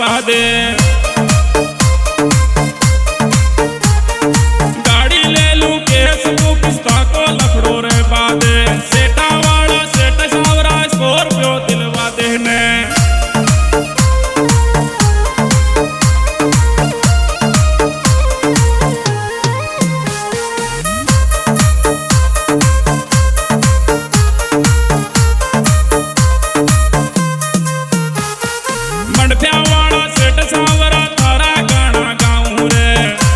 बजवा दे। गाड़ी ले लूं केस तू पिस्ता को लखड़ो रे बादे। सेठा वाला सेठ सावरा स्कॉर्पियो दिलवा देने। मंडप्या वाला सेठ सावरा थारा गाना गाऊं रे।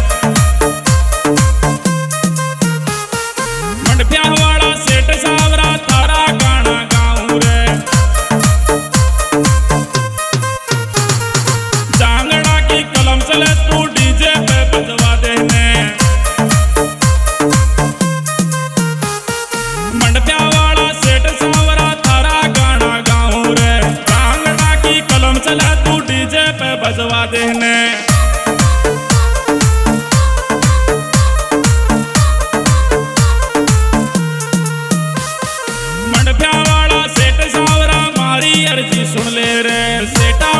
मंडप्या वाला सेठ सावरा थारा गाना गाऊं रे। जांगड़ा की कलम चले तू डीजे पे बजवा देने। मंडप्या वाला सेठ सावरा थारा गाना गाऊं रे। जांगड़ा की कलम चले तू डीजे पे बजवा देने। मंडप्या वाला सेठ सावरा मारी अर्जी सुन ले रे। सेठा